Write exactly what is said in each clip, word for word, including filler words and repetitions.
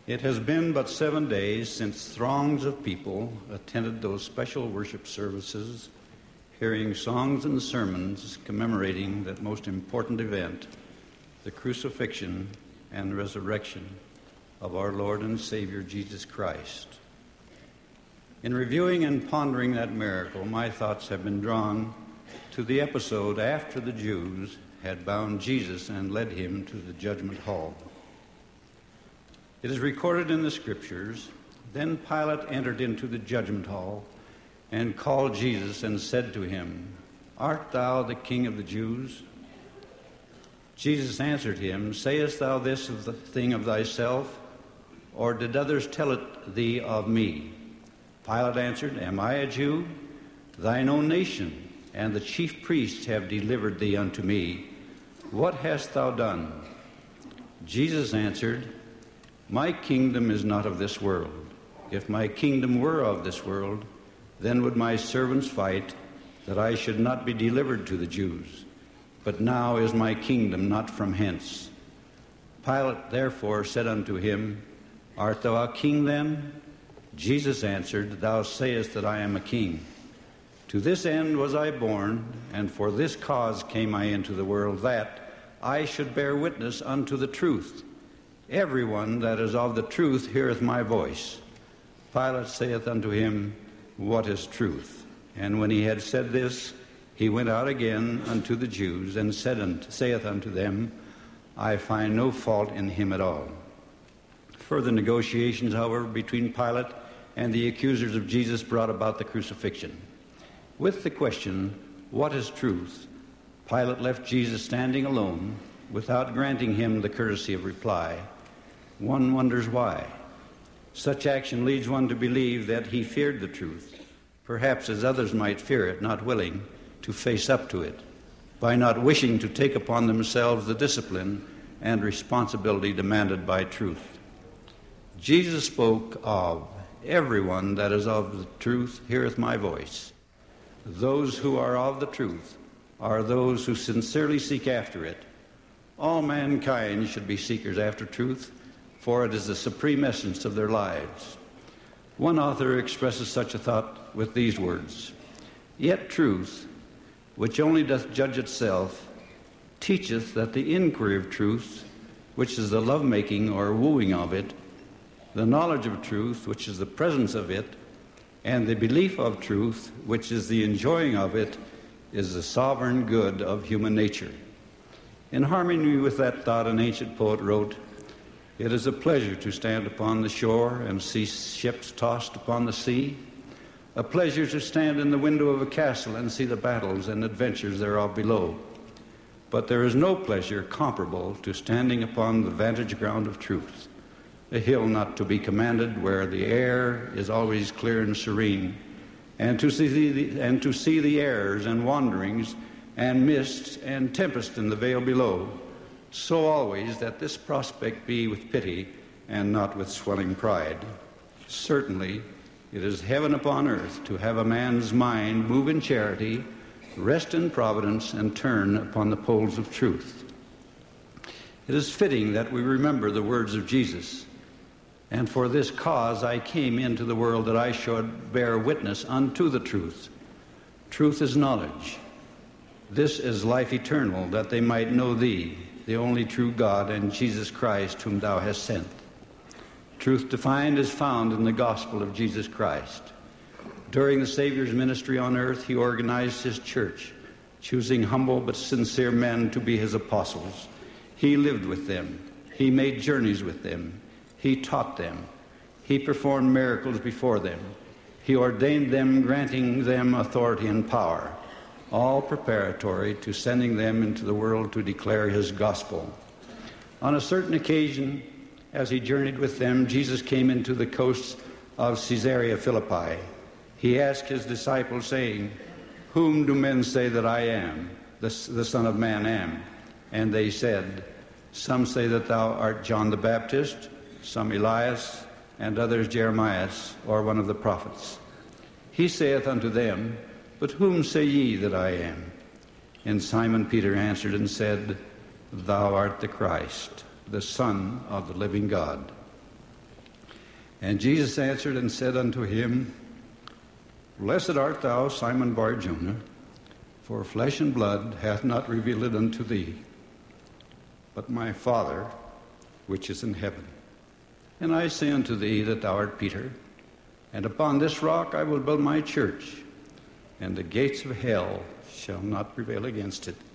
It has been but seven days since throngs of people attended those special worship services, hearing songs and sermons commemorating that most important event, the crucifixion and resurrection of our Lord and Savior Jesus Christ. In reviewing and pondering that miracle, my thoughts have been drawn to the episode after the Jews had bound Jesus and led him to the judgment hall. It is recorded in the Scriptures, then Pilate entered into the judgment hall and called Jesus and said to him, "Art thou the King of the Jews?" Jesus answered him, "Sayest thou this of the thing of thyself, or did others tell it thee of me?" Pilate answered, "Am I a Jew? Thine own nation and the chief priests have delivered thee unto me. What hast thou done?" Jesus answered, "My kingdom is not of this world. If my kingdom were of this world, then would my servants fight, that I should not be delivered to the Jews. But now is my kingdom not from hence." Pilate therefore said unto him, "Art thou a king then?" Jesus answered, "Thou sayest that I am a king. To this end was I born, and for this cause came I into the world, that I should bear witness unto the truth. Everyone that is of the truth heareth my voice." Pilate saith unto him, "What is truth?" And when he had said this, he went out again unto the Jews, and said unto, saith unto them, "I find no fault in him at all." Further negotiations, however, between Pilate and the accusers of Jesus brought about the crucifixion. With the question, "What is truth?" Pilate left Jesus standing alone, without granting him the courtesy of reply. One wonders why. Such action leads one to believe that he feared the truth, perhaps as others might fear it, not willing to face up to it, by not wishing to take upon themselves the discipline and responsibility demanded by truth. Jesus spoke of, "Everyone that is of the truth heareth my voice." Those who are of the truth are those who sincerely seek after it. All mankind should be seekers after truth, for it is the supreme essence of their lives. One author expresses such a thought with these words, "Yet truth, which only doth judge itself, teacheth that the inquiry of truth, which is the love-making or wooing of it, the knowledge of truth, which is the presence of it, and the belief of truth, which is the enjoying of it, is the sovereign good of human nature." In harmony with that thought, an ancient poet wrote, "It is a pleasure to stand upon the shore and see ships tossed upon the sea, a pleasure to stand in the window of a castle and see the battles and adventures thereof below. But there is no pleasure comparable to standing upon the vantage ground of truth, a hill not to be commanded, where the air is always clear and serene, and to see the, and to see the errors and wanderings and mists and tempest in the vale below, so always that this prospect be with pity and not with swelling pride. Certainly, it is heaven upon earth to have a man's mind move in charity, rest in providence, and turn upon the poles of truth. It is fitting that we remember the words of Jesus, "And for this cause I came into the world, that I should bear witness unto the truth." Truth is knowledge. This is life eternal, that they might know thee, the only true God, and Jesus Christ, whom thou hast sent. Truth defined is found in the gospel of Jesus Christ. During the Savior's ministry on earth, he organized his church, choosing humble but sincere men to be his apostles. He lived with them. He made journeys with them. He taught them. He performed miracles before them. He ordained them, granting them authority and power, all preparatory to sending them into the world to declare his gospel. On a certain occasion, as he journeyed with them, Jesus came into the coasts of Caesarea Philippi. He asked his disciples, saying, "Whom do men say that I am, the, the Son of Man am?" And they said, "Some say that thou art John the Baptist, some Elias, and others Jeremiah, or one of the prophets." He saith unto them, "But whom say ye that I am?" And Simon Peter answered and said, "Thou art the Christ, the Son of the living God." And Jesus answered and said unto him, Blessed art thou, Simon Bar-Jonah, for flesh and blood hath not revealed it unto thee, but my Father which is in heaven. And I say unto thee that thou art Peter, and upon this rock I will build my church, and the gates of hell shall not prevail against it.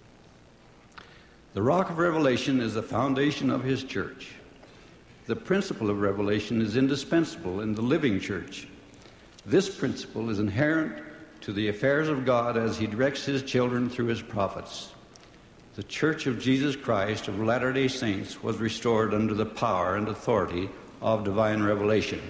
The rock of revelation is the foundation of his church. The principle of revelation is indispensable in the living church. This principle is inherent to the affairs of God as he directs his children through his prophets. The Church of Jesus Christ of Latter-day Saints was restored under the power and authority of divine revelation.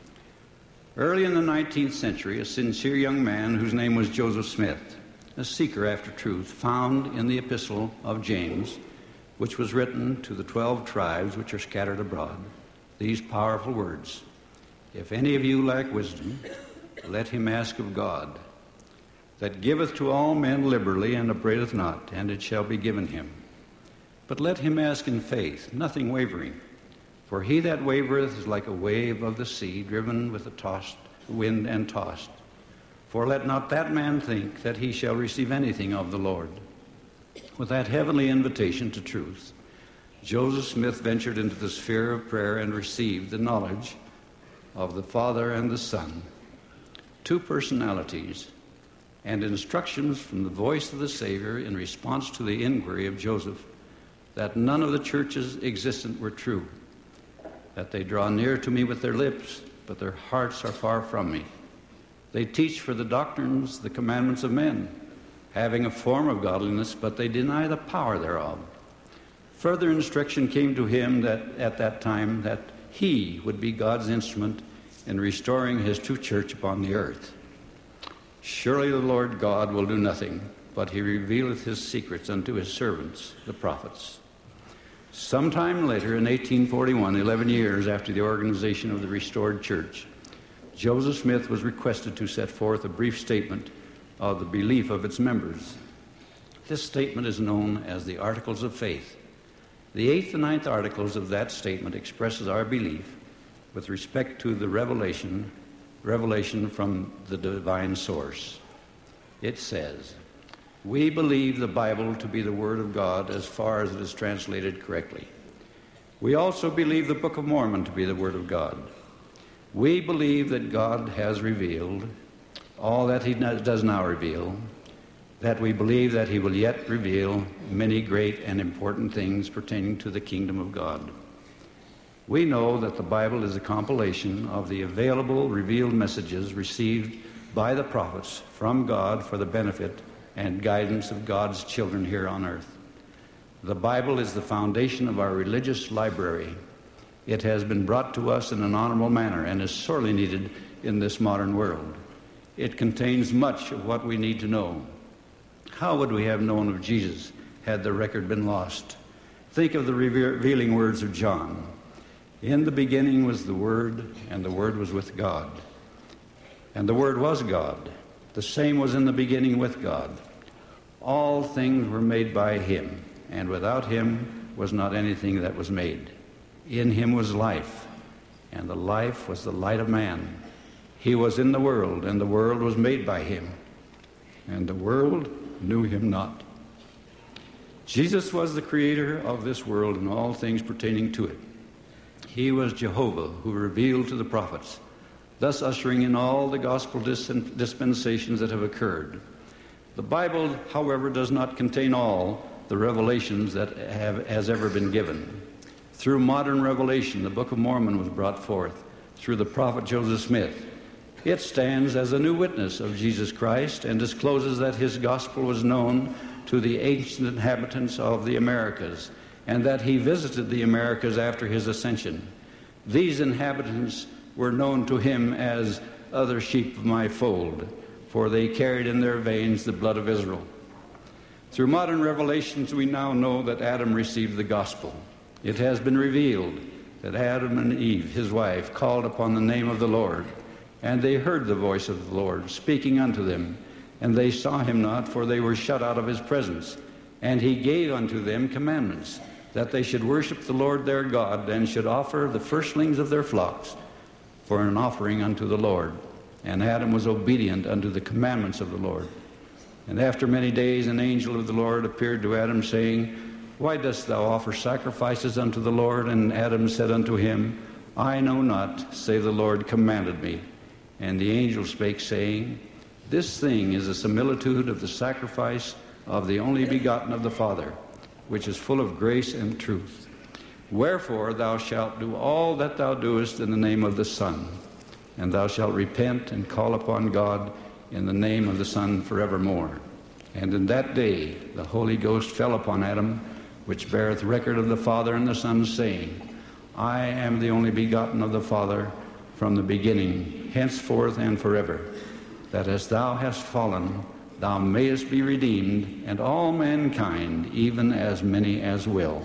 Early in the nineteenth century, a sincere young man whose name was Joseph Smith, a seeker after truth, found in the epistle of James, which was written to the twelve tribes which are scattered abroad, these powerful words, If any of you lack wisdom, let him ask of God, that giveth to all men liberally and upbraideth not, and it shall be given him. But let him ask in faith, nothing wavering. For he that wavereth is like a wave of the sea, driven with the tossed wind and tossed. For let not that man think that he shall receive anything of the Lord. With that heavenly invitation to truth, Joseph Smith ventured into the sphere of prayer and received the knowledge of the Father and the Son, two personalities, and instructions from the voice of the Savior in response to the inquiry of Joseph that none of the churches existent were true, that they draw near to me with their lips, but their hearts are far from me. They teach for the doctrines the commandments of men, having a form of godliness, but they deny the power thereof. Further instruction came to him that at that time that he would be God's instrument in restoring his true church upon the earth. Surely the Lord God will do nothing, but he revealeth his secrets unto his servants, the prophets. Sometime later, in eighteen forty-one, eleven years after the organization of the restored church, Joseph Smith was requested to set forth a brief statement of the belief of its members. This statement is known as the Articles of Faith. The eighth and ninth articles of that statement expresses our belief with respect to the revelation, revelation from the divine source. It says, we believe the Bible to be the Word of God as far as it is translated correctly. We also believe the Book of Mormon to be the Word of God. We believe that God has revealed all that he does now reveal, that we believe that he will yet reveal many great and important things pertaining to the kingdom of God. We know that the Bible is a compilation of the available revealed messages received by the prophets from God for the benefit and guidance of God's children here on earth. The Bible is the foundation of our religious library. It has been brought to us in an honorable manner and is sorely needed in this modern world. It contains much of what we need to know. How would we have known of Jesus had the record been lost? Think of the revealing words of John. In the beginning was the Word, and the Word was with God. And the Word was God. The same was in the beginning with God. All things were made by him, and without him was not anything that was made. In him was life, and the life was the light of man. He was in the world, and the world was made by him, and the world knew him not. Jesus was the creator of this world and all things pertaining to it. He was Jehovah who revealed to the prophets, thus ushering in all the gospel dispensations that have occurred. The Bible, however, does not contain all the revelations that have has ever been given. Through modern revelation, the Book of Mormon was brought forth through the prophet Joseph Smith. It stands as a new witness of Jesus Christ and discloses that his gospel was known to the ancient inhabitants of the Americas, and that he visited the Americas after his ascension. These inhabitants were known to him as other sheep of my fold, for they carried in their veins the blood of Israel. Through modern revelations, we now know that Adam received the gospel. It has been revealed that Adam and Eve, his wife, called upon the name of the Lord, and they heard the voice of the Lord speaking unto them, and they saw him not, for they were shut out of his presence. And he gave unto them commandments, that they should worship the Lord their God, and should offer the firstlings of their flocks for an offering unto the Lord. And Adam was obedient unto the commandments of the Lord. And after many days an angel of the Lord appeared to Adam, saying, Why dost thou offer sacrifices unto the Lord? And Adam said unto him, I know not, save the Lord commanded me. And the angel spake, saying, This thing is a similitude of the sacrifice of the only begotten of the Father, which is full of grace and truth. Wherefore thou shalt do all that thou doest in the name of the Son, and thou shalt repent and call upon God in the name of the Son forevermore. And in that day the Holy Ghost fell upon Adam, which beareth record of the Father and the Son, saying, I am the only begotten of the Father from the beginning, henceforth and forever, that as thou hast fallen, thou mayest be redeemed, and all mankind, even as many as will.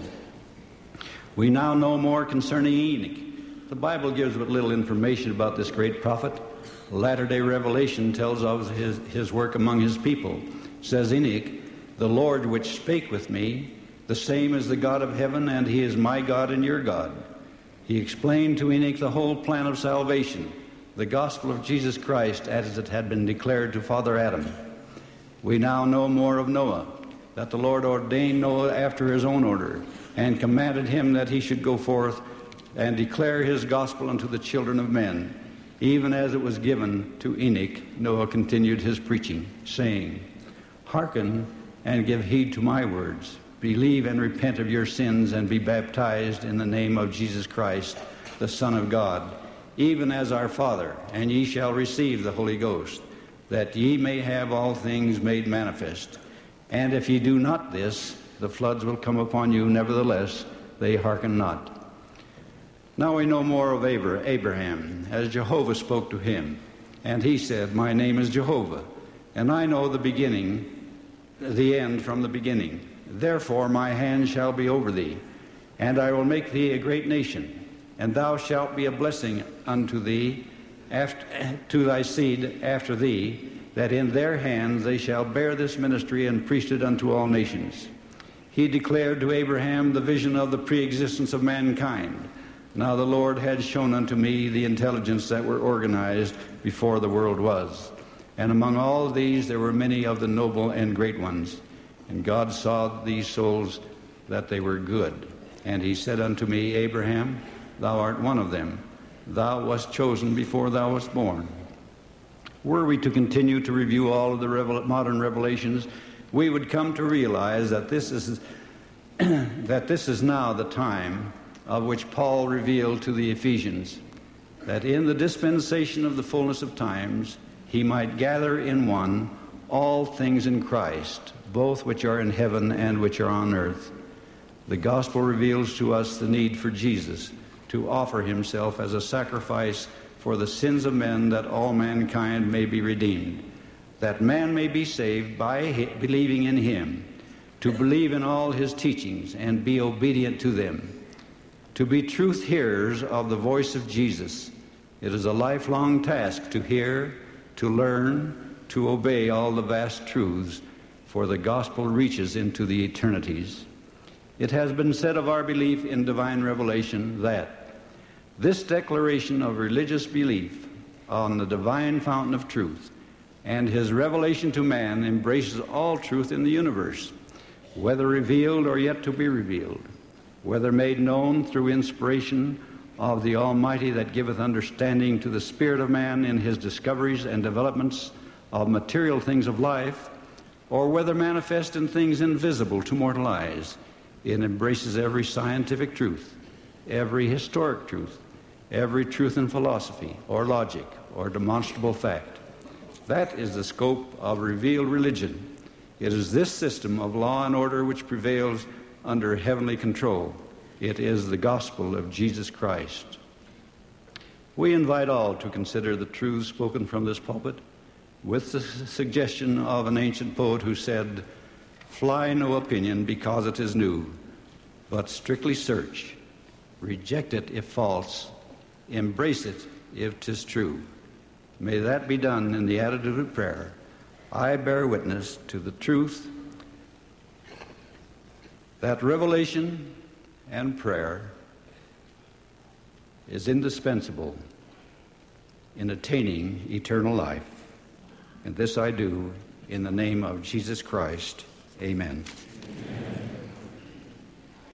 We now know more concerning Enoch. The Bible gives but little information about this great prophet. Latter-day Revelation tells of his, his work among his people. It says, Enoch, the Lord which spake with me, the same is the God of heaven, and he is my God and your God. He explained to Enoch the whole plan of salvation, the gospel of Jesus Christ as it had been declared to Father Adam. We now know more of Noah, that the Lord ordained Noah after his own order, and commanded him that he should go forth and declare his gospel unto the children of men. Even as it was given to Enoch, Noah continued his preaching, saying, Hearken and give heed to my words. Believe and repent of your sins, and be baptized in the name of Jesus Christ, the Son of God, even as our Father, and ye shall receive the Holy Ghost, that ye may have all things made manifest. And if ye do not this, the floods will come upon you, nevertheless they hearken not. Now we know more of Abraham, as Jehovah spoke to him. And he said, My name is Jehovah, and I know the beginning, the end from the beginning. Therefore my hand shall be over thee, and I will make thee a great nation, and thou shalt be a blessing unto thee, after, to thy seed after thee, that in their hands they shall bear this ministry and priesthood unto all nations. He declared to Abraham the vision of the preexistence of mankind. Now the Lord had shown unto me the intelligence that were organized before the world was. And among all of these there were many of the noble and great ones. And God saw these souls that they were good. And he said unto me, Abraham, thou art one of them. Thou wast chosen before thou wast born. Were we to continue to review all of the revel- modern revelations, we would come to realize that this is that this is now the time of which Paul revealed to the Ephesians, that in the dispensation of the fullness of times he might gather in one all things in Christ, both which are in heaven and which are on earth. The gospel reveals to us the need for Jesus to offer himself as a sacrifice for the sins of men, that all mankind may be redeemed, that man may be saved by believing in him, to believe in all his teachings and be obedient to them, to be truth hearers of the voice of Jesus. It is a lifelong task to hear, to learn, to obey all the vast truths, for the gospel reaches into the eternities. It has been said of our belief in divine revelation that this declaration of religious belief on the divine fountain of truth and his revelation to man embraces all truth in the universe, whether revealed or yet to be revealed, whether made known through inspiration of the Almighty that giveth understanding to the spirit of man in his discoveries and developments of material things of life, or whether manifest in things invisible to mortal eyes. It embraces every scientific truth, every historic truth, every truth in philosophy or logic or demonstrable fact. That is the scope of revealed religion. It is this system of law and order which prevails under heavenly control. It is the gospel of Jesus Christ. We invite all to consider the truths spoken from this pulpit with the suggestion of an ancient poet who said, "Fly no opinion because it is new, but strictly search. Reject it if false, embrace it if 'tis true." May that be done in the attitude of prayer. I bear witness to the truth that revelation and prayer is indispensable in attaining eternal life. And this I do in the name of Jesus Christ. Amen. Amen.